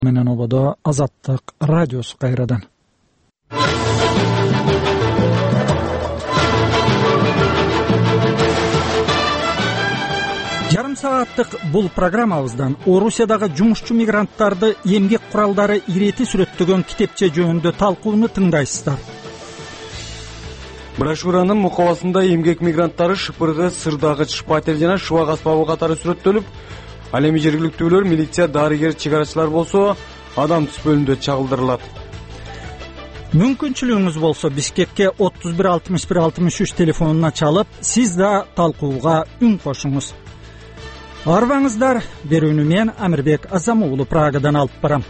менен ободо Азаттык радиосу кайрадан. Жарым сааттык бул программабыздан Орусиядагы жумушчу мигранттарды эмгек куралдары ирети сүрөттөгөн китепче жөнүндө талкууну тыңдайсыздар. Брошюранын мукабасында эмгек мигранттары шыпыргы, сырдагыч, шпатель жана шубак аспабы катары сүрөттөлүп, ал эми жергиликтүүлөр, милиция, дарыгер, чыгарачылар болсо адам түз бөлүмдө чагылдырылат. Мүмкүнчүлүгүңүз болсо Бишкекке 31 61 63 телефонуна чалып, сиз да талкууга үн кошуңуз. Арбаңыздар, берүүнү мен Амирбек Азамуулу Прагадан алып барам.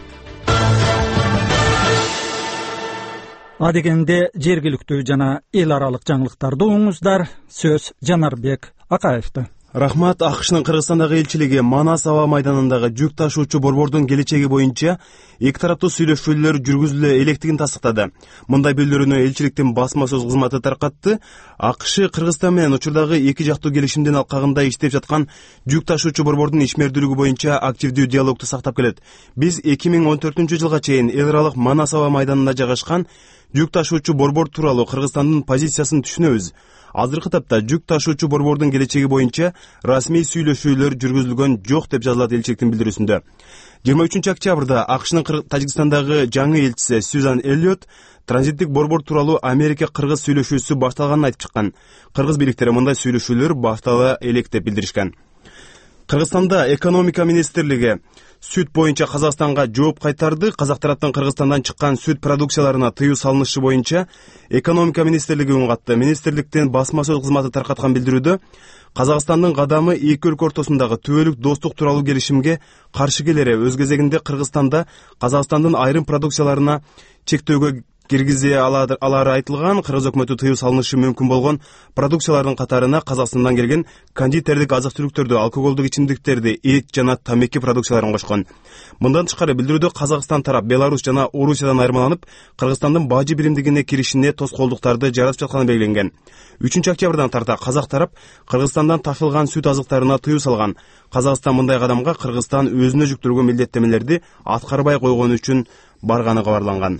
Адегенде жергиликтүү жана эл аралык жаңылыктарды угуңуздар. Сөз Жанарбек Акаевди. Рахмат. АКШнын Кыргызстандагы элчилиги Манас аба майданындагы жүк ташуучу борбордун келечеги боюнча эки тараптуу сүйлөшүүлөр жүргүзүлө электигин тастыктады. Мындай билдирүүнү элчиликтин басма сөз кызматы таркатты. АКШ Кыргызстан менен учурдагы эки жактуу келишимдин алкагында иштеп жаткан жүк ташуучу борбордун ишмердүүлүгү боюнча активдүү диалогду сактап келет. Биз 2014-жылга чейин эл аралык Манас аба майданында жайгашкан жүк ташуучу борбор тууралуу Кыргызстандын позициясын түшүнөбүз. Азыркы тапта жүк ташуучу борбордун келечеги боюнча расмий сүйлөшүүлөр жүргүзүлгөн жок деп жазылат элчиликтин билдирүүсүндө. 23-октябрда АКШнын Тажикстандагы жаңы элчиси Сюзан Эллиот транзиттик борбор тууралуу Америка-Кыргыз сүйлөшүүсү башталганын айтып чыккан. Кыргыз бийликтери мындай сүйлөшүүлөр баштала элек деп билдиришкен. Кыргызстанда экономика министрлиги сүт боюнча Казакстанга жооп кайтарды. Казак тараптан Кыргызстандан чыккан сүт продукцияларына тыюу салынышы боюнча экономика министрлиги үн катты. Министрликтин басма сөз кызматы таркаткан билдирүүдө Казакстандын кадамы эки өлкө ортосундагы түбөлүк достук тууралуу келишимге каршы келери, өз кезегинде Кыргызстанда Казакстандын айрым продукцияларына чектөөгө киргизе алары айтылган. Кыргыз өкмөтү тыюу салынышы мүмкүн болгон продукциялардын катарына Казакстандан келген кондитердик азык-түлүктөрдү, алкоголдук ичимдиктерди, эт жана тамеки продукцияларын кошкон. Мындан тышкары билдирүүдө Казакстан тарап Беларусь жана Орусиядан айырмаланып, Кыргызстандын бажы биримдигине киришине тоскоолдуктарды жаратып жатканы белгиленген. 3-октябрдан тарта казак тарап Кыргызстандан ташылган сүт азыктарына тыюу салган. Казакстан мындай кадамга Кыргызстан өзүнө жүктөлгөн милдеттемелерди аткарбай койгону үчүн барганы кабарланган.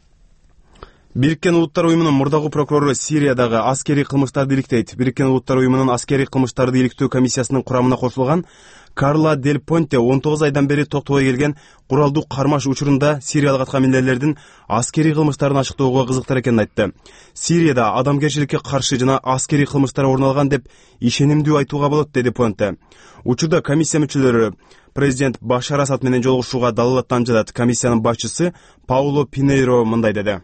Бириккен Улуттар уюмунун мурдагы прокурору Сириядагы аскерий кылмыштарды иликтейт. Бириккен Улуттар уюмунун аскерий кылмыштарды иликтөө комиссиясынын курамына кошулган Карла Дель Понте 19 айдан бери токтобой келген куралдуу кармаш учурунда сириялык аткаминерлердин аскерий кылмыштарын ачыктоого кызыктар экенин айтты. Сирияда адамгерчиликке каршы жана аскерий кылмыштар орун алган деп ишенимдүү айтууга болот, деди Понте. Учурда комиссия мүчөлөрү президент Башар Асад менен жолугушууга далалаттан жатат. Комиссиянын башчысы Пауло Пинейро мындай деди.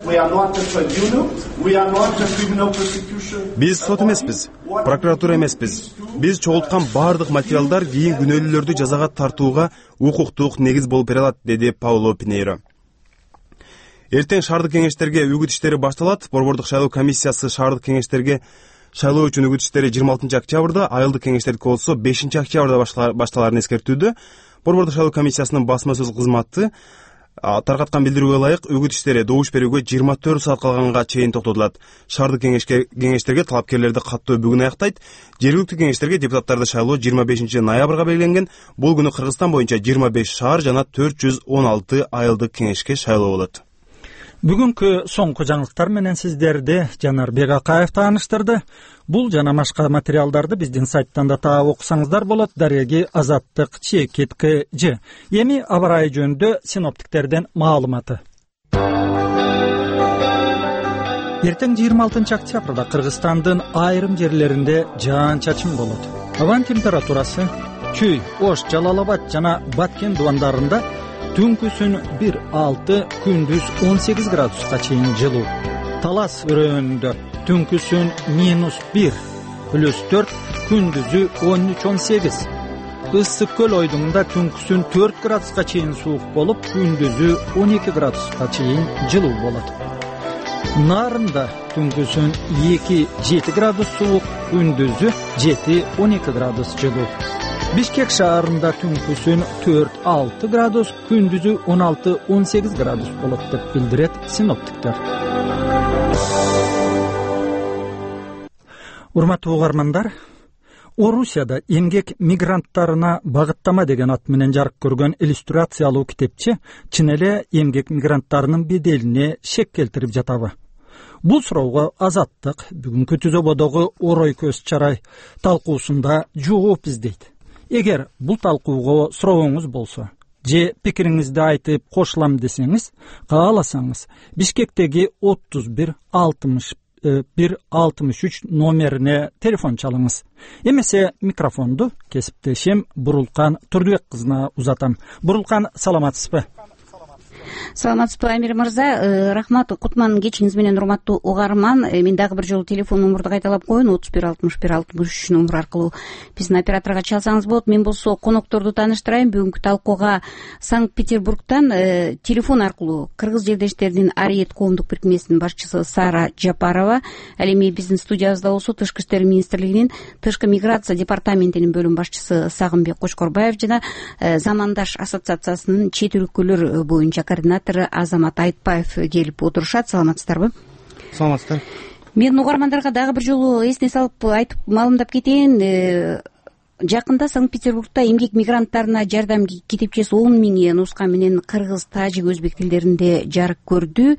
Биз сот эмеспиз, прокуратура эмеспиз. Биз чогулткан бардык материалдар кийин күнөөлүүлөрдү жазага тартууга укуктук негиз болуп бере алат, деди Пауло Пинейро. Эртең шаардык кеңештерге үгүт иштери башталат. Борбордук шайлоо комиссиясы шаардык кеңештерге шайлоо үчүн үгүт иштери 26 октябрда, айылдык кеңештердики болсо 5 октябрда башталарын эскертүүдө. Борбордук шайлоо комиссиясынын басма сөз кызматы таркаткан билдирүүгө ылайык үгүт иштери добуш берүүгө 24 саат калганга чейин токтотулат. Шаардык кеңештерге талапкерлерди каттоо бүгүн аяктайт. Жергиликтүү кеңештерге депутаттарды шайлоо 25 ноябрга белгиленген. Бул күнү Кыргызстан боюнча 25 шаар жана 416 айылдык кеңешке шайлоо болот. Бүгүнкү соңку жаңылыктар менен сиздерди Жанарбек Акаев тааныштырды. Бул жана башка материалдарды биздин сайттан да таап окусаңыздар болот. Дареги Азаттык ЧКТЖ. Эми аба ырайы жөнүндө синоптиктерден маалыматы. Эртең 26 октябрда Кыргызстандын айрым жерлеринде жаан-чачын болот. Абанын температурасы Чүй, Ош, Жалал-Абад жана Баткен дубандарында түнкүсүн 1-6, күндүз 18 градуска чейин жылуу. Талас өрөөнүндө түнкүсүн -1, +4, күндүзү 13-18. Ысык көл ойдуңунда түнкүсүн 4 градуска чейин суук болуп, күндүзү 12 градуска чейин жылуу болот. Нарында түнкүсүн 2-7 градус суук, күндүзү 7-12 градус жылуу. Бишкек шаарында түнкүсүн 4-6 градус, күндүзү 16-18 градус болот деп билдирет синоптиктер. Урматтуу угармандар, Орусияда эмгек мигранттарына багыттама деген ат менен жарык көргөн иллюстрациялуу китепче чын эле эмгек мигранттарынын беделине шек келтирип жатабы? Бул суроого Азаттык бүгүнкү түзөбодогу Орой көз чарай талкуусунда жооп издейт. Эгер бул талкууга сурооңуз болсо же пикириңизди айтып кошулам десеңиз, кааласаңыз Бишкектеги 31-63 номерине телефон чалыңыз. Эмесе микрофонду кесиптешим Бурулкан Турдубек кызына узатам. Бурулкан, саламатсызбы? Саламатсызбы, Амир мырза. Рахмат, кутман кечиңиз менен, урматтуу угарман. Мен дагы бир жолу телефон номурду кайталап коеюн. 31-61-63 номер аркылуу биздин операторго чалсаңыз болот. Мен болсо конокторду тааныштырайын. Бүгүнкү талкууга Санкт-Петербургтан телефон аркылуу кыргыз жердештеринин Ариет коомдук бирикмесинин башчысы Сара Жапарова, ал эми биздин студиябызда болсо Тышкы иштер министрлигинин тышкы миграция департаментинин бөлүм башчысы Сагынбек Кочкорбаев жана Замандаш ассоциациясынын чет өлкөлөр боюнча координатору Азамат Айтбаев келип отурушат. Саламатсыздарбы? Саламатсыздар. Мен угармандарга дагы бир жолу эсине салып айтып маалымдап кетейин. Жакында Санкт-Петербургда эмгек мигранттарына жардам китепчеси 10 000 нуска менен кыргыз, тажик, өзбек тилдеринде жарык көрдү.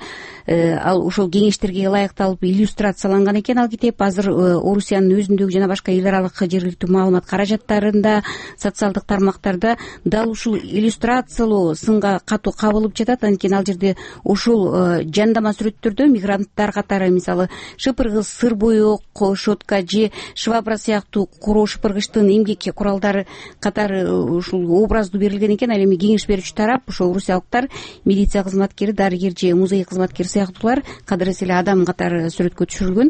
Ал ошол кеңештерге ылайыкталып иллюстрацияланган экен. Ал китеп азыр Орусиянын өзүндөгү жана башка эл аралык жергиликтүү маалымат каражаттарында, социалдык тармактарда дал ушул иллюстрациялоо сынга катуу кабылып жатат. Анткени ал жерде ушул жандама сүрөттөрдө мигранттар катары, мисалы шыпыргыз, сыр боек, щетка же швабра сыяктуу куроо шыпыргычтын эмгек куралдары катары ушул образдуу берилген экен. Ал эми кеңеш берүүчү тарап, ошо орусиялыктар, милиция кызматкери, дарыгер же музей кызматкери сыяктуулар кадырес эле адам катары сүрөткө түшүрүлгөн.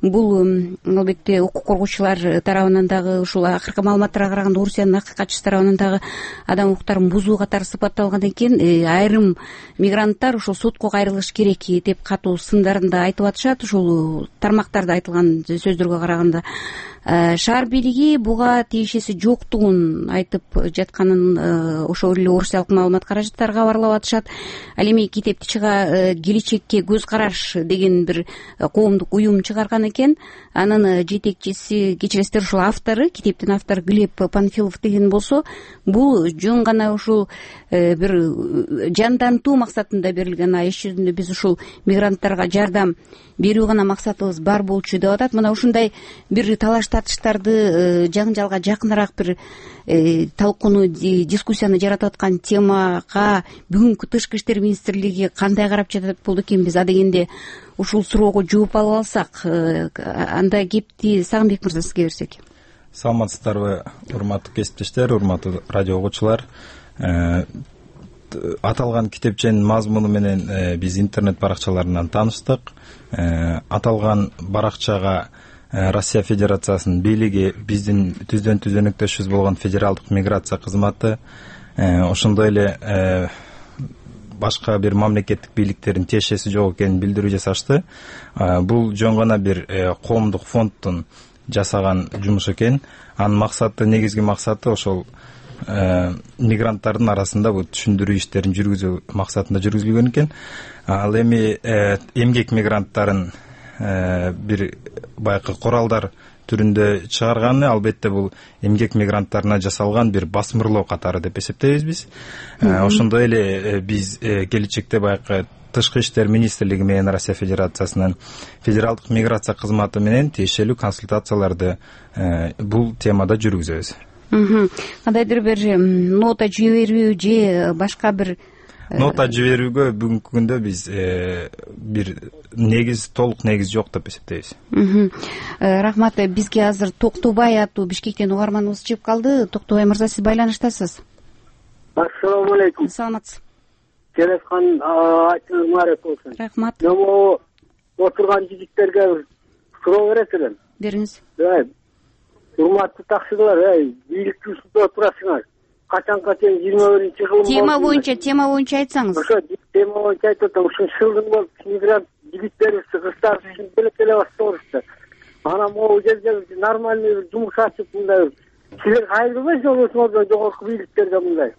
Бул албетте укук коргоочулар тарабынан дагы, ушул акыркы маалыматтарга караганда Орусиянын акыйкатчысы тарабынан дагы адам укуктарын бузуу катары сыпатталган экен. Айрым мигранттар ушул сотко кайрылыш керек деп катуу сындарында айтып атышат. Ушул тармактарда айтылган сөздөргө караганда шаар бийлиги буга тиешеси жоктугун айтып жатканын ошол эле орусиялык маалымат каражаттары кабарлап атышат. Ал эми китепти келечекке көз караш деген бир коомдук уюм чыгарган экен. Анын жетекчиси, кечиресиздер, ушул автору, китептин автору Глеб Панфилов деген болсо, бул жөн гана ушул бир жандантуу максатында берилген. Иш жүзүндө биз ушул мигранттарга жардам берүү гана максатыбыз бар болчу деп атат. Мына ушундай бир талаш татыштарды жаңжалга жакыныраак бир талкууну, дискуссияны жаратып аткан темага бүгүнкү Тышкы иштер министрлиги кандай карап жатат болду экен? Биз адегенде ушул суроого жооп алып алсак, анда кепти Сагынбек мырза сизге берсек. Саламатсыздарбы, урматтуу кесиптештер, урматтуу радио угуучулар. Аталган китепченин мазмуну менен биз интернет баракчаларынан тааныштык. Аталган баракчага Россия Федерациясынын бийлиги, биздин түздөн түзөнүктөшүбүз болгон федералдык миграция кызматы, ошондой эле башка бир мамлекеттик бийликтердин тиешеси жок экенин билдирүү жасашты. Бул жөн гана бир коомдук фонддун жасаган жумуш экен. Анын максаты, негизги максаты ошол мигранттардын арасында бул түшүндүрүү иштерин жүргүзүү максатында жүргүзүлгөн экен. Ал эми эмгек мигранттарын бир байкы куралдар түрүндө чыгарганы, албетте бул эмгек мигранттарына жасалган бир басмырлоо катары деп эсептейбиз биз. Ошондой эле биз келечекте байкы Тышкы иштер министрлиги менен Россия Федерациясынын федералдык миграция кызматы менен тиешелүү консультацияларды бул темада жүргүзөбүз. Кандайдыр бир нота жиберүү же башка бир нота жиберүүгө бүгүнкү күндө биз бир негиз, толук негиз жок деп эсептейбиз. Рахмат. Бизге азыр Токтобай аттуу Бишкектен угарманыбыз чыгып калды. Токтобай мырза, сиз байланыштасыз. Ассаламу алейкум. Саламатсыз. Телефон айтыңыз маарет болсун. Рахмат. Мен отурган жигиттерге суроо берет элем. Бериңиз. Урматтуу таксылар, бийликтин үстүндө отурасыңар. Качанга чейин 21-жылым тема боюнча айтсаңыз. Ошо тема боюнча айтып атам. Ушул жылдын болуп мигрант жигиттерибиз, кыздар үчүн белек баштабызды. Анан могу жерде нормальный бир жумуш ачып мындай силер кайрылбайсыңар өзүңөрдөн жогорку бийликтерге мындай.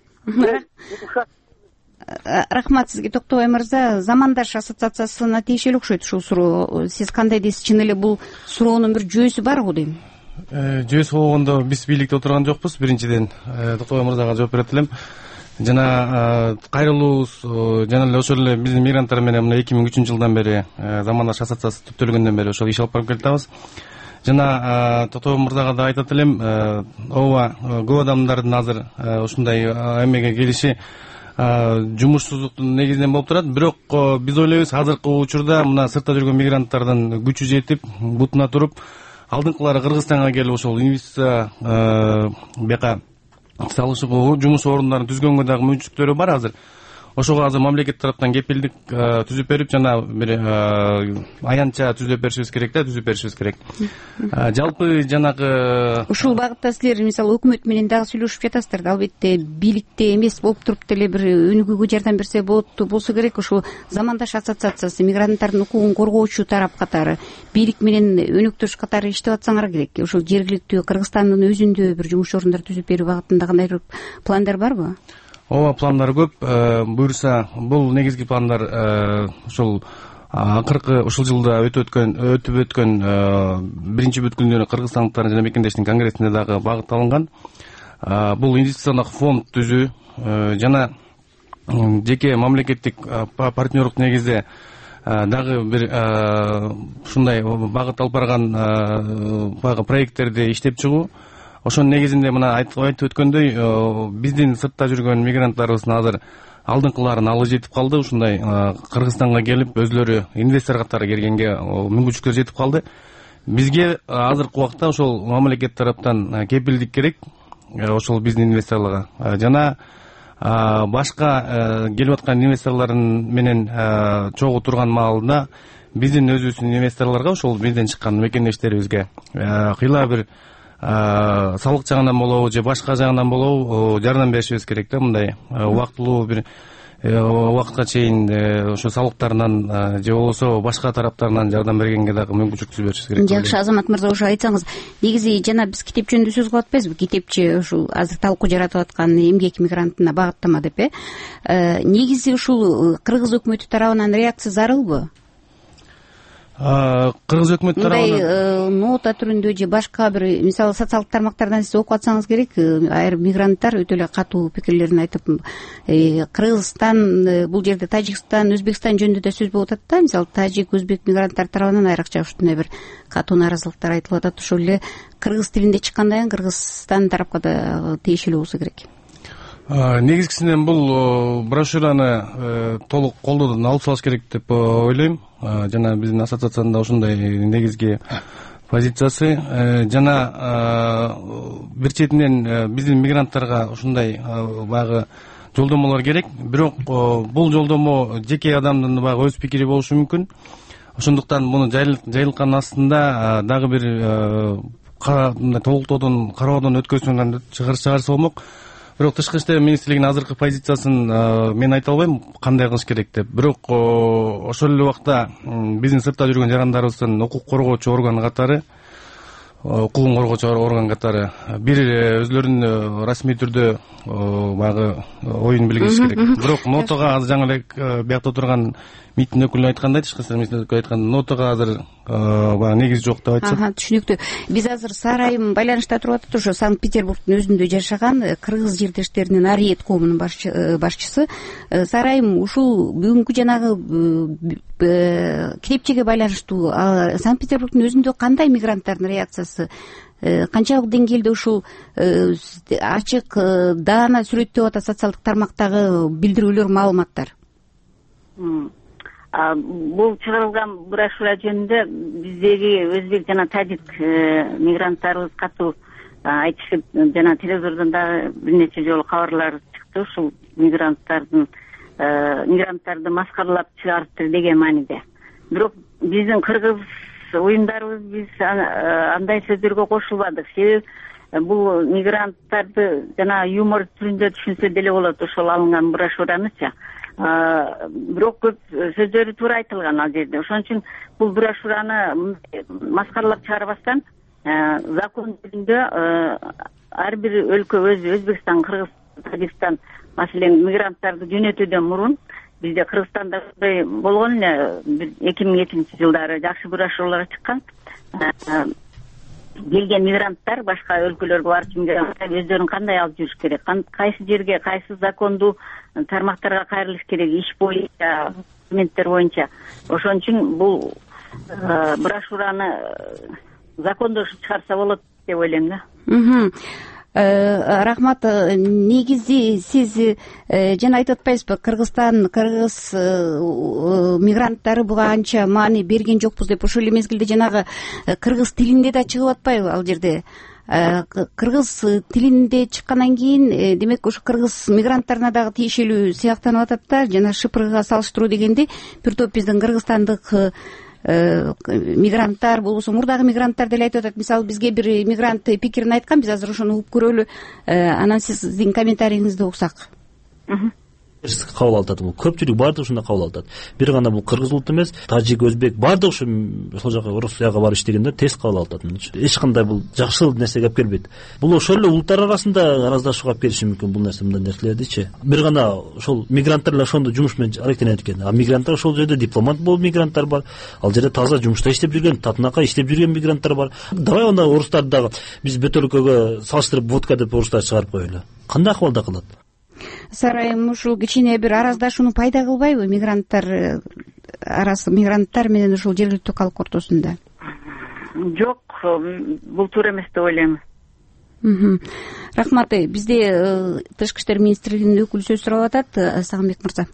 Рахмат сизге, Токтобай мырза. Замандаш ассоциациясына тиешелүү окшойт ушул суроо. Сиз кандай дейсиз? Чын эле бул суроонун бир жүйөсү барбы дейм? Жөөс болгондо биз бийликте отурган жокпуз. Биринчиден Токтобой мырзага жооп берет элем. Жана кайрылуубуз жана эле ошол эле биздин мигранттар менен мына 2003-жылдан бери замандаш ассоциациясы түптөлгөндөн бери ошол иш алып барып келатабыз. Жана Токтобой мырзага да айтат элем, ооба көп адамдардын азыр ушундай эмеге келиши жумушсуздуктун негизинен болуп турат. Бирок биз ойлойбуз азыркы учурда мына сыртта жүргөн мигранттардын күчү жетип, бутуна туруп, алдыңкылары Кыргызстанга келип ошол инвестиция бияка салышып жумуш орундарын түзгөнгө дагы мүмкүнчүлүктөрү бар азыр. Ошого азыр мамлекет тараптан кепилдик түзүп берип, жана бир аянтча түзүп беришибиз керек. Жалпы жанагы ушул багытта силер мисалы өкмөт менен дагы сүйлөшүп жатасыздар да. Албетте бийликте эмес болуп туруп деле бир өнүгүүгө жардам берсе болсо керек. Ушул замандаш ассоциациясы мигранттардын укугун коргоочу тарап катары бийлик менен өнөктөш катары иштеп атсаңар керек. Ушул жергиликтүү Кыргызстандын өзүндө бир жумуш орундар түзүп берүү багытында кандайдыр пландар барбы? Ооба, пландар көп. Буюрса, бул негизги пландар ушул акыркы ушул жылда өтүп өткөн биринчи бүткүлдөрү Кыргызстандыктардын жана мекендештин конгрессинде дагы багытталынган. Бул инвестициондук фонд түзүү жана жеке мамлекеттик партнерлук негизде дагы бир ушундай багыт алып барган баягы проекттерди иштеп чыгуу. Ошонун негизинде мына айтып өткөндөй, биздин сыртта жүргөн мигранттарыбыздын азыр алдыңкыларын алы жетип калды. Ушундай Кыргызстанга келип, өзлөрү инвестор катары келгенге мүмкүнчүлүктөр жетип калды. Бизге азыркы убакта ошол мамлекет тараптан кепилдик керек, ошол биздин инвесторлорго. Жана башка келип аткан инвесторлордун менен чогуу турган маалында биздин өзүбүздүн инвесторлорго, ошол бизден чыккан мекендештерибизге кыйла бир салык жагынан болобу же башка жагынан болобу жардам беришибиз керек да. Мындай убактылуу бир убакытка чейин ошо салыктарынан же болбосо башка тараптарынан жардам бергенге дагы мүмкүнчүлүк беришибиз керек. Жакшы, Азамат мырза, ошо айтсаңыз, негизи жана биз китеп жөнүндө сөз кылып атпайбызбы? Китепчи ушул азыр талкуу жаратып аткан эмгек мигрантына багыттама деп, негизи ушул кыргыз өкмөтү тарабынан реакция зарылбы? Кыргыз өкмөт тарабынан мындай нота түрүндө же башка бир, мисалы социалдык тармактардан сиз окуп атсаңыз керек, айрым мигранттар өтө эле катуу пикирлерин айтып, Кыргызстан, бул жерде Тажикстан, Өзбекстан жөнүндө да сөз болуп атат да. Мисалы тажик, өзбек мигранттар тарабынан айрыкча ушундай бир катуу нааразылыктар айтылып атат. Ошол эле кыргыз тилинде чыккандан кийин Кыргызстан тарапка да тиешелүү болсо керек. Негизгисинен бул брошюраны толук колдоодон алып салыш керек деп ойлойм. Жана биздин ассоциациянын да ушундай негизги позициясы. Жана бир четинен биздин мигранттарга ушундай баягы жолдомолор керек. Бирок бул жолдомо жеке адамдын баягы өз пикири болушу мүмкүн. Ошондуктан муну жайылткан астында дагы бир толуктоодон, кароодон өткөзүлгөн чыгарса болмок. Бирок тышкы иштер министрлигинин азыркы позициясын мен айта албайм кандай кылыш керек деп. Бирок ошол эле убакта биздин сыртта жүргөн жарандарыбыздын укук коргоочу орган катары, укугун коргоочу орган катары бир өзлөрүнүн расмий түрдө баягы оюн билгизиш керек. Бирок нотага азыр жаңы эле биякта отурган МИДтин өкүлү айткандай, тышкы иштер министрлиги өкүлү айткандай, нотага азыр баягы негиз жок деп айтышат. Түшүнүктүү. Биз азыр Сарайым байланышта туруп атат. Ошо Санкт-Петербургдун өзүндө жашаган кыргыз жердештеринин Ариет коомунун башчысы. Сарайым, ушул бүгүнкү жанагы китепчеге байланыштуу Санкт-Петербургдун өзүндө кандай мигранттардын реакциясы, канчалык деңгээлде ушул ачык даана сүрөттөп атат социалдык тармактагы билдирүүлөр, маалыматтар? Бул чыгарылган брошюра жөнүндө биздеги өзбек жана тажик мигранттарыбыз катуу айтышып, жана телевизордон дагы бир нече жолу кабарлар чыкты. Ушул мигранттарды маскаралап чыгарыптыр деген мааниде. Бирок биздин кыргыз уюмдарыбыз биз андай сөздөргө кошулбадык. Себеби бул мигранттарды жана юмор түрүндө түшүнсө деле болот ошол алынган брошюранычы. Бирок көп сөздөрү туура айтылган ал жерде. Ошон үчүн бул брошюраны маскаралап чыгарбастан закон түрүндө ар бир өлкө өзү, Өзбекстан, Кыргыз, Тажикстан, маселен мигранттарды жөнөтүүдөн мурун бизде Кыргызстанда болгон эле 2002-жылдары жакшы брошюралар чыккан. келген мигранттар башка өлкөлөргө барып өздөрүн кандай алып жүрүш керек, кайсы жерге кайсы закондуу тармактарга кайрылыш керек, иш боюнча, документтер боюнча. Ошон үчүн бул брошюраны закондошуп чыгарса болот деп ойлойм да. Рахмат. Негизи сиз жана айтып атпайсызбы, кыргыз мигранттары буга анча маани берген жокпуз деп. Ошол эле мезгилде жанагы кыргыз тилинде да чыгып атпайбы ал жерде? Кыргыз тилинде чыккандан кийин демек ошо кыргыз мигранттарына дагы тиешелүү сыяктанып атат да. Жана ШПРга салыштыруу дегенде бир топ биздин кыргызстандык мигранттар болбосо мурдагы мигранттар деле айтып атат. Мисалы бизге бир мигрант пикирин айткан, биз азыр ошону угуп көрөлү, анан сиздин комментарийиңизди уксак. Кабыл алып атат. Бул көпчүлүк баардыгы ушундай кабыл алып атат. Бир гана бул кыргыз улуты эмес, тажик, өзбек баардыгы ошол жака Орусияга барып иштегенде тез кабыл алып атат. Эч кандай бул жакшы нерсеге алып келбейт. Бул ошол эле улуттар арасында араздашууга алып келиши мүмкүн бул нерсе, мындай нерселердичи. Бир гана ошол мигранттар эле ошондо жумуш менен аракеттенет экен. А мигранттар ошол жерде дипломат болуп мигранттар бар. Ал жерде таза жумушта иштеп жүргөн, татынакай иштеп жүргөн мигранттар бар. Давай анда орустарды дагы биз бөтөлкөгө салыштырып водка деп орустар чыгарып коелу. Кандай акыбалда кылат? Сарайым ушул кичине бир араздашууну пайда кылбайбы мигранттар менен ушул жергиликтүү калк ортосунда? Жок, бул туура эмес деп ойлойм. Рахмат. Бизде Тышкы иштер министрлигинин өкүлү сөз сурап атат. Сагынбек мырза.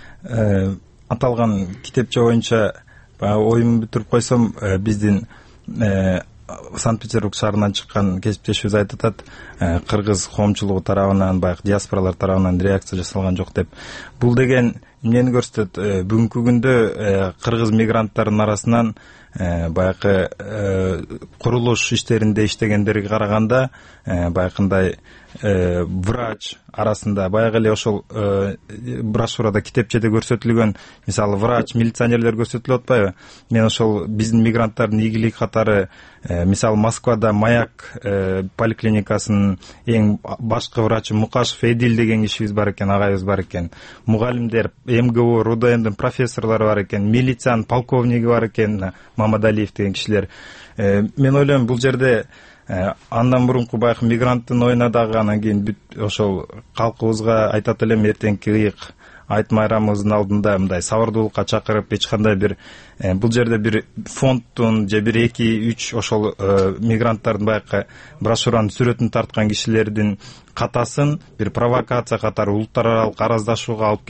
Аталган китепче боюнча оюмду бүтүрүп койсом, биздин Санкт-Петербург шаарынан чыккан кесиптешибиз айтып атат, кыргыз коомчулугу тарабынан, баягы диаспоралар тарабынан реакция жасалган жок деп. Бул деген эмнени көрсөтөт? Бүгүнкү күндө кыргыз мигранттардын арасынан баягы курулуш иштеринде иштегендерге караганда баягындай врач арасында баягы эле ошол брошюрада китепчеде көрсөтүлгөн, мисалы врач, милиционерлер көрсөтүлүп атпайбы? Мен ошол биздин мигранттардын ийгилиги катары мисалы Москвада Маяк поликлиникасынын эң башкы врачы Мукашев Эдил деген кишибиз бар экен, агайыбыз бар экен. Мугалимдер, МГУ, РУДНдин профессорлору бар экен, милициянын полковниги бар экен, Мамадалиев деген кишилер. Мен ойлойм, бул жерде андан мурунку баягы мигранттын оюна дагы анан кийин ошол калкыбызга айтат элем, эртеңки ыйык айт майрамыбыздын алдында мындай сабырдуулукка чакырып, эч кандай бир бул жерде бир фондтун же бир 2-3 ошол мигранттардын баягы брошюранын сүрөтүн тарткан кишилердин катасын бир провокация катары улуттар аралык араздашууга алып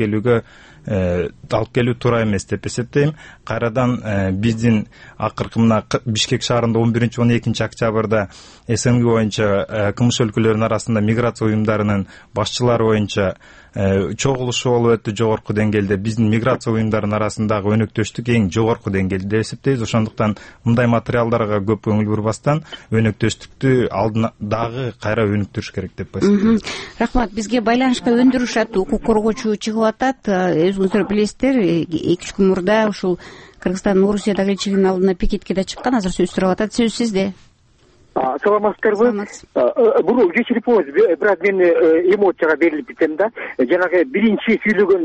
келүү туура эмес деп эсептейм. Кайрадан биздин акыркы мына Бишкек шаарында 11-12 октябрда СНГ боюнча кымыш өлкөлөрүнүн арасында миграция уюмдарынын башчылары боюнча чогулушу болуп өтү жогорку деңгээлде. Биздин миграция уюмдарынын арасындагы өнөктөштүк эң жогорку деңгээлде деп эсептейбиз. Ошондуктан мындай материалдарга көп көңүл бурбастан өнөктөштүктү алдына дагы кайра өнүктүрүш керек деп эсептейм. Рахмат. Бизге байланышка өндүрүш аттуу укук коргоочу чыгып атат. Өзүңүздөр билесиздер, 2 күн мурда ушул Кыргызстандын Орусиядагы элчилигинин алдына пикетке да чыккан. Азыр сөз сурап атат. Сөз сизде. Саламатсыздарбы? Буну кечирип коюңуз, бирок мен эмоцияга берилип кетем да. Жанагы биринчи сүйлөгөн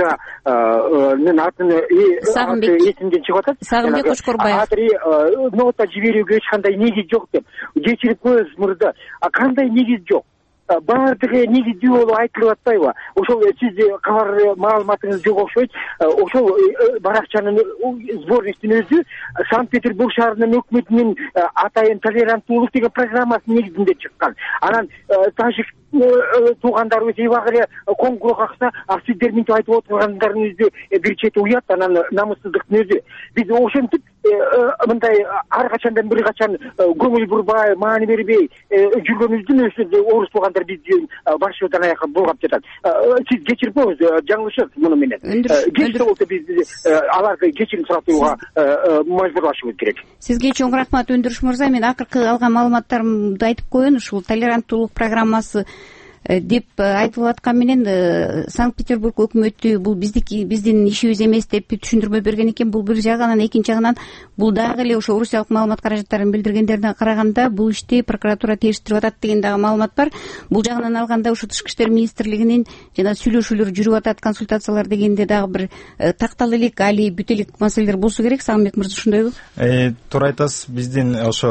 мырзанын атын эсимден чыгып атат. Сагынбек Кочкорбаев. Нота жиберүүгө эч кандай негиз жок деп. Кечирип коюңуз мырза. Кандай негиз жок? Баардыгы негиздүү болуп айтылып атпайбы? Ошол сиз кабар маалыматыңыз жок окшойт. Ошол баракчанын сборниктин өзү Санкт-Петербург шаарынын өкмөтүнүн атайын толеранттуулук деген программасынын негизинде чыккан. Анан тажик туугандарыбыз эбак эле коңгуроо какса, сиздер мынтип айтып отургандарыңызды бир чети уят, анан намыссыздыктын өзү. Биз ошентип мындай ар качандан бир качан көңүл бурбай, маани бербей жүргөнүбүздүн өзү орус туугандар бизди башыбыздан аякка булгап жатат. Сиз кечирип коюңуз, жаңылышат муну менен. Кеч болсо биз аларды кечирим суратууга мажбурлашыбыз керек. Сизге чоң рахмат Өндүрүш мырза. Мен акыркы алган маалыматтарымды айтып коеюн. Ушул толеранттуулук программасы деп айтылып аткан менен Санкт-Петербург өкмөтү бул биздин ишибиз эмес деп түшүндүрмө берген экен. Бул бир жагынан, экинчи жагынан бул дагы эле ошо Орусиялык маалымат каражаттарын билдиргендерден караганда бул ишти прокуратура териштирип атат деген дагы маалымат бар. Бул жагынан алганда ошо Тышкы иштер министрлигинин жана сүйлөшүүлөр жүрүп атат, консультациялар дегенде дагы бир тактал элек, али бүт элек маселелер болсо керек. Сагынбек мырза ошондойбу? Туура айтасыз. Биздин ошо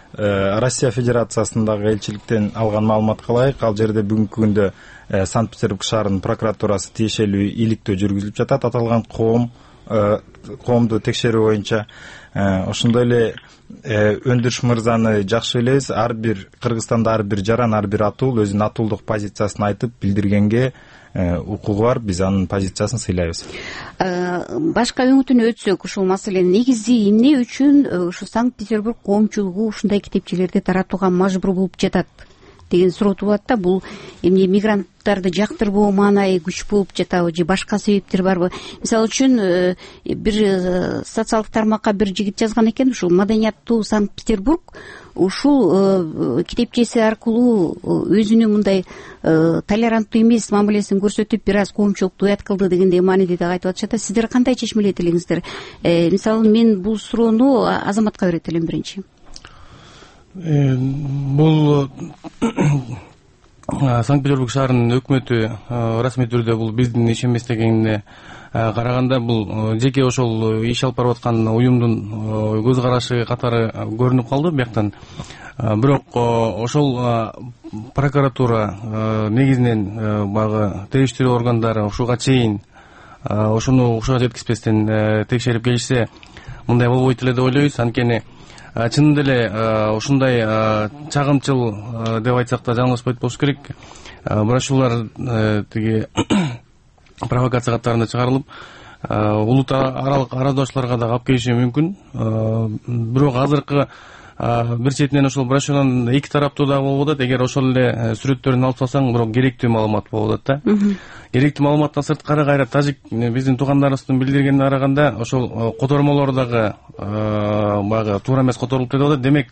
Россия Федерациясындагы элчиликтен алган маалыматка ылайык, ал жерде бүгүнкү күндө Санкт Петербург шаарынын прокуратурасы тиешелүү иликтөө жүргүзүлүп жатат. Аталган коомду текшерүү боюнча ошондой эле Өндүрүш мырзаны жакшы билебиз. Ар бир Кыргызстанда ар бир жаран, ар бир атуул өзүнүн атуулдук позициясын айтып билдиргенге укугу бар. Биз анын позициясын сыйлайбыз. Башка өңүтүнө өтсөк, ушул маселени негизи эмне үчүн ушу Санкт Петербург коомчулугу ушундай китепчелерди таратууга мажбур болуп жатат деген суроо туулат да. Бул эмне мигранттарды жактырбоо маанайы күч болуп жатабы же башка себептер барбы? Мисалы үчүн бир социалдык тармакка бир жигит жазган экен, ушул Маданияттуу Санкт Петербург ушул китепчеси аркылуу өзүнүн мындай толеранттуу эмес мамилесин көрсөтүп бир аз коомчулукту уят кылды дегендей мааниде да айтып атышат. Сиздер кандай чечмелейт элеңиздер? Мисалы мен бул суроону Азаматка берет элем биринчи. Бул Санкт-Петербург шаарынын өкмөтү расмий түрдө бул биздин иш эмес дегенине караганда бул жеке ошол иш алып барып аткан уюмдун көз карашы катары көрүнүп калды бияктан. Бирок ошол прокуратура негизинен баягы териштирүү органдары ушуга чейин ошону ушуга жеткизбестен текшерип келишсе мындай болбойт эле деп ойлойбуз. Анткени чынында эле ушундай чагымчыл деп айтсак да жаңылышпайт болуш керек. Брошюралар тиги провокация катарында чыгарылып, улут аралык араздашууларга да алып келиши мүмкүн. Бирок азыркы бир четинен ошол брошюранын эки тараптуу да болуп атат. Эгер ошол эле сүрөттөрүн алып салсаң, бирок керектүү маалымат болуп атат да. Керектүү маалыматтан сырткары кайра тажик биздин туугандарыбыздын билдиргенине караганда ошол котормолор дагы баягы туура эмес которулуп деп атат. Демек,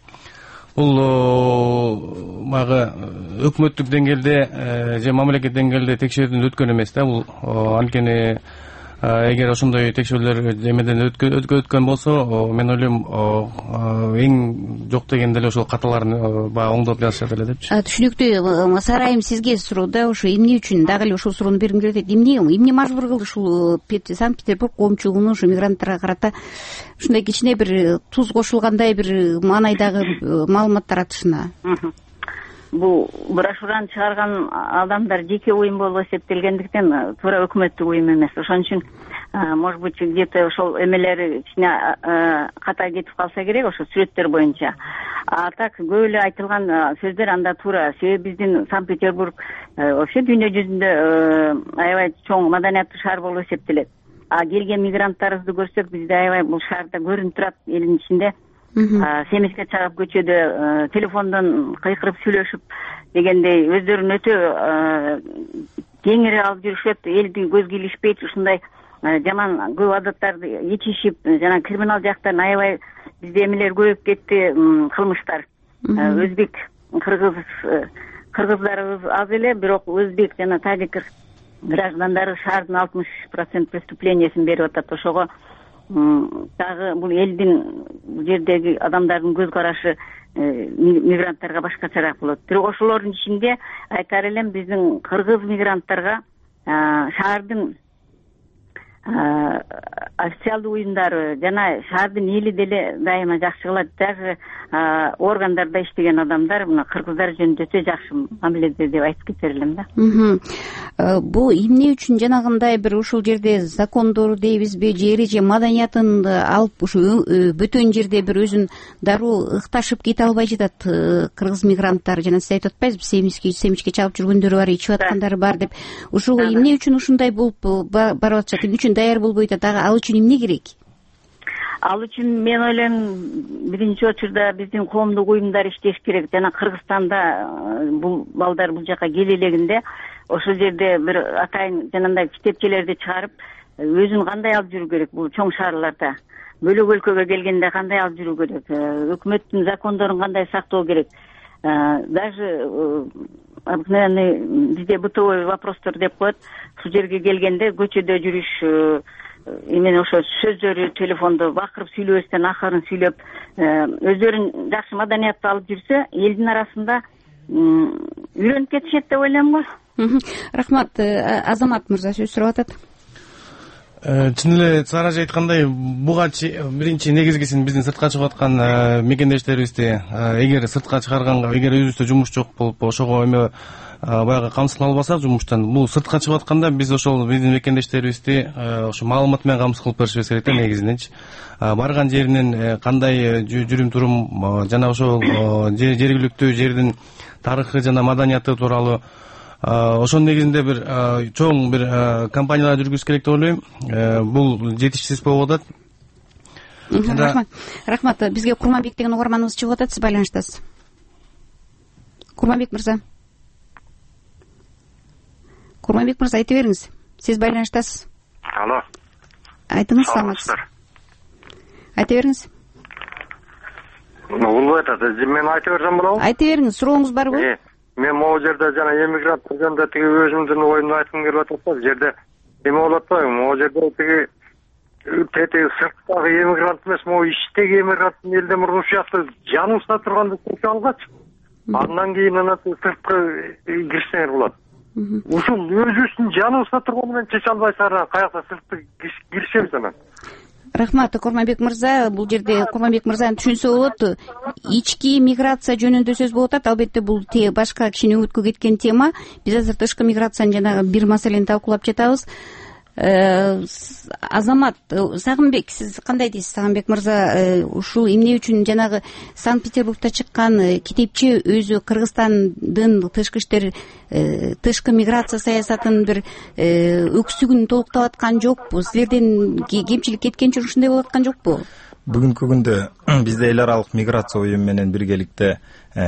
бул баягы өкмөттүк деңгээлде же мамлекет деңгээлде текшерүүдөн өткөн эмес да. Бул анткени эгер ошондой текшерүүлөр эмеден өткөн болсо, мен ойлойм эң жок дегенде эле ошол каталарын баягы оңдоп жазышат эле депчи. Түшүнүктүү. Сарайым сизге суроо да, ошо эмне үчүн дагы эле ушул суроону бергим келет. Эмне мажбур кылды ушул Санкт Петербург коомчулугуну ушу мигранттарга карата ушундай кичине бир туз кошулгандай бир маанайдагы маалымат таратышына? Бул брошюраны чыгарган адамдар жеке уюм болуп эсептелгендиктен туура өкмөттүк уюм эмес. Ошон үчүн может быть где-то ошол эмелери кичине ката кетип калса керек ошо сүрөттөр боюнча. А так көп эле айтылган сөздөр анда туура. Себеби биздин Санкт Петербург вообще дүйнө жүзүндө аябай чоң маданияттуу шаар болуп эсептелет. А келген мигранттарыбызды көрсөк, бизде аябай бул шаарда көрүнүп турат элдин ичинде. Семизге чыгып көчөдө телефондон кыйкырып сүйлөшүп дегендей өздөрүн өтө кеңири алып жүрүшөт, элди көзгө илишпейт, ушундай жаман көп адаттарды ичишип, жана криминал жактан аябай бизде эмелер көбөйүп кетти, кылмыштар. Өзбек, кыргыздарыбыз аз эле, бирок өзбек жана тажик граждандары шаардын 60% преступлениясын берип атат. Ошого дагы бул элдин жердеги адамдардын көз карашы мигранттарга башкачараак болот. Бирок ошолордун ичинде айтар элем, биздин кыргыз мигранттарга шаардын официалдуу уюмдары жана шаардын эли деле дайыма жакшы кылат. Даже органдарда иштеген адамдар мына кыргыздар жөнүндө өтө жакшы мамиледе деп айтып кетер элем да. Бул эмне үчүн жанагындай бир ушул жерде закондор дейбизби же эреже маданиятын алып ушу бөтөн жерде бир өзүн дароо ыкташып кете албай жатат кыргыз мигранттар? Жана сиз айтып атпайсызбы, семичке чалып жүргөндөрү бар, ичип аткандары бар деп. Ушуга эмне үчүн ушундай болуп барып атышат? Эмне үчүн даяр болбой атат? Ал үчүн эмне керек? Ал үчүн мен ойлойм, биринчи очурда биздин коомдук уюмдар иштеш керек. Жана Кыргызстанда бул балдар бул жака келе элегинде ошол жерде бир атайын жанагындай китепчелерди чыгарып, өзүн кандай алып жүрүү керек бул чоң шаарларда. Бөлөк өлкөгө келгенде кандай алып жүрүү керек? Өкмөттүн закондорун кандай сактоо керек? Даже обыкновенный бизде бытовой вопростор деп коет. Ушул жерге келгенде көчөдө жүрүш, эмне ошо сөздөрү телефондо бакырып сүйлөбөстөн акырын сүйлөп, өздөрүн жакшы маданияттуу алып жүрсө, элдин арасында үйрөнүп кетишет деп ойлойм го. Рахмат. Азамат мырза сөз сурап атат. Чын эле Сара эже айткандай, буга биринчи негизгисин биздин сыртка чыгып аткан мекендештерибизди эгер сыртка чыгарганга, эгер өзүбүздө жумуш жок болуп ошого эме баягы камсыз кыла албасак жумуштан, бул сыртка чыгып атканда биз ошол биздин мекендештерибизди ошо маалымат менен камсыз кылып беришибиз керек да негизиненчи. Барган жеринен кандай жүрүм турум жана ошол жергиликтүү жердин тарыхы жана маданияты тууралуу ошонун негизинде бир чоң бир компаниялар жүргүзүш керек деп ойлойм. Бул жетишсиз болуп атат. Рахмат. Бизге Курманбек деген угарманыбыз чыгып атат, сиз байланыштасыз. Курманбек мырза, айта бериңиз. Сиз байланыштасыз. Алло. Айтыңыз, саламатсыз. Айта бериңиз. Улуу айтат. Мен айта берсем болобу? Айта бериңиз, сурооңуз барбы? Мен могу жерде жана эмигранттар жөнүндө тиги өзүмдүн оюмду айткым келип атат да, жерде эме болот да, могу жерде тиги сырттагы эмигрант эмес, могу ичтеги эмигранттын элден мурун ушуякты жаныбызда турганды чечип алгачы. Андан кийин сырткы кирсеңер болот. Ушул өзүбүздүн жаныбызда турганы менен чече албайсыңар, каякта сыртты киришебиз анан. Рахмат, Курманбек мырза. Бул жерде Курманбек мырзаны түшүнсө болот. Ички миграция жөнүндө сөз болуп атат. Албетте бул башка кичине үмүткө кеткен тема. Биз азыр тышкы миграциянын жанагы бир маселени талкуулап жатабыз. Азамат Сагынбек, сиз кандай дейсиз? Сагынбек мырза, ушул эмне үчүн жанагы Санкт-Петербургда чыккан китепчи өзү Кыргызстандын тышкы миграция саясатынын бир өксүгүн толуктап аткан жокпу? Силерден кемчилик кеткенчи ушундай болуп аткан жокпу? Бүгүнкү күндө бизде эл аралык миграция уюму менен биргеликте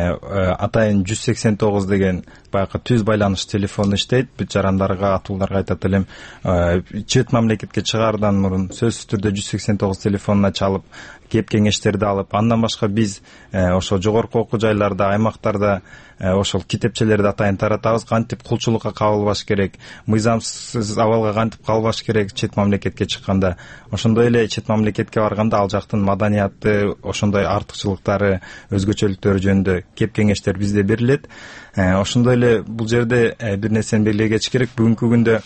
атайын 189 деген баягы түз байланыш телефону иштейт. Бүт жарандарга, атууларга айтат элем, чет мамлекетке чыгаардан мурун сөзсүз түрдө 189 телефонуна чалып, кеп кеңештерди алып, андан башка биз ошо жогорку окуу жайларда, аймактарда ошол китепчелерди атайын таратабыз. Кантип кулчулукка кабылбаш керек, мыйзамсыз абалга кантип калбаш керек чет мамлекетке чыкканда. Ошондой эле чет мамлекетке барганда ал жактын маданияты, ошондой артыкчылыктары, өзгөчөлүктөрү жөнүндө кеп кеңештер бизде берилет. Ошондой эле бул жерде бир нерсени белгилей кетиш керек. Бүгүнкү күндө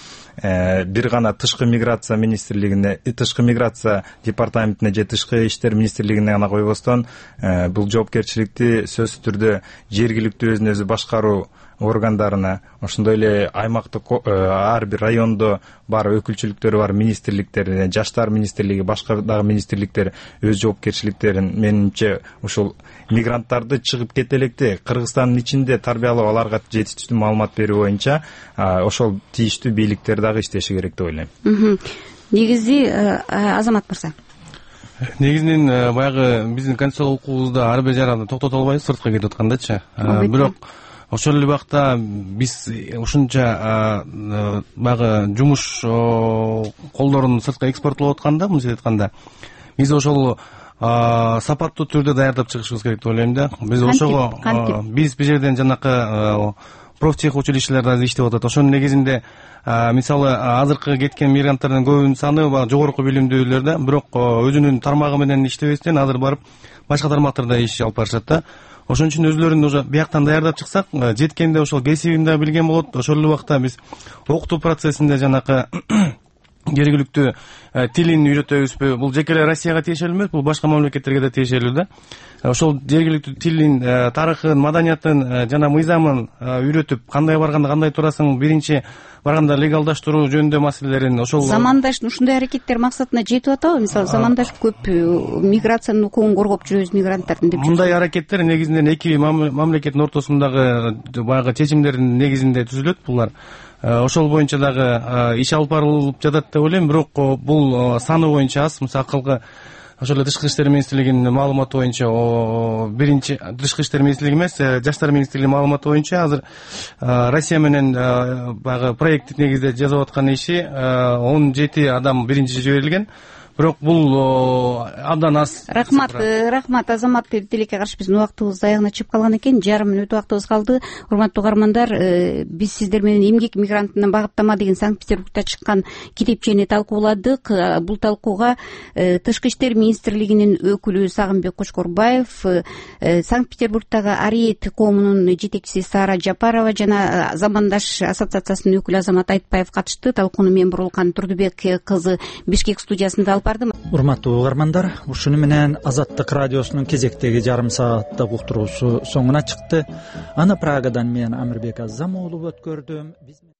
бир гана тышкы миграция министрлигине, тышкы миграция департаментине же тышкы иштер министрлигине гана койбостон, бул жоопкерчиликти сөзсүз түрдө жергиликтүү өзүн өзү башкаруу органдарына, ошондой эле аймактык ар бир райондо бар өкүлчүлүктөрү бар министрликтерине, жаштар министрлиги, башка дагы министрликтер өз жоопкерчиликтерин, менимче ушул мигранттарды чыгып кете электе Кыргызстандын ичинде тарбиялап аларга жетиштүү маалымат берүү боюнча ошол тийиштүү бийликтер дагы иштеши керек деп ойлойм. Негизи Азамат мырза, негизинен баягы биздин конституциялык укугубузда ар бир жаранды токтото албайбыз сыртка кетип аткандачы. Бирок ошол эле убакта биз ушунча баягы жумуш колдорун сыртка экспорттоп атканда, мындайча айтканда, биз ошол сапаттуу түрдө даярдап чыгышыбыз керек деп ойлойм да. Биз ошого биз бул жерден жанакы профтех училищелерде иштеп атат. Ошонун негизинде мисалы азыркы кеткен мигранттардын көбүнүн саны жогорку билимдүүлөр да, бирок өзүнүн тармагы менен иштебестен азыр барып башка тармактарда иш алып барышат да. Ошон үчүн өзүлөрүн уже бияктан даярдап чыксак, жеткенде ошол кесибин да билген болот. Ошол эле убакта биз окутуу процессинде жанакы жергиликтүү тилин үйрөтөбүзбү? Бул жеке эле Россияга тиешелүү эмес, бул башка мамлекеттерге да тиешелүү да. Ошол жергиликтүү тилин, тарыхын, маданиятын жана мыйзамын үйрөтүп, кандай барганда кандай турасың, биринчи барганда легалдаштыруу жөнүндө маселелерин ошол замандаш ушундай аракеттер максатына жетип атабы? Мисалы замандаш көп миграциянын укугун коргоп жүрөбүз мигранттардын деп. Мындай аракеттер негизинен эки мамлекеттин ортосундагы баягы чечимдердин негизинде түзүлөт булар. Ошол боюнча дагы иш алып барылып жатат деп ойлойм, бирок бул саны боюнча аз. Мисалы ошол эле тышкы иштер министрлигинин маалыматы боюнча биринчи тышкы иштер министрлиги эмес, жаштар министрлигинин маалыматы боюнча азыр Россия менен баягы проекттик негизде жасап аткан иши 17 адам биринчи жиберилген. бирок бул абдан аз. Рахмат Азамат. Тилекке каршы биздин убактыбыз аягына чыгып калган экен. Жарым мүнөт убактыбыз калды. Урматтуу угармандар, биз сиздер менен эмгек мигрантына багыттама деген Санкт-Петербургда чыккан китепчени талкууладык. Бул талкууга Тышкы иштер министрлигинин өкүлү Сагынбек Кочкорбаев, Санкт-Петербургдагы Ариет коомунун жетекчиси Сара Жапарова жана Замандаш ассоциациясынын өкүлү Азамат Айтбаев катышты. Талкууну мен Бурулкан Турдубек кызы Бишкек студиясында алып бардым. Урматтуу угармандар, ушуну менен Азаттык радиосунун кезектеги жарым сааттык уктуруусу соңуна чыкты. Аны Прагадан мен Амирбек Азам өткөрдүм.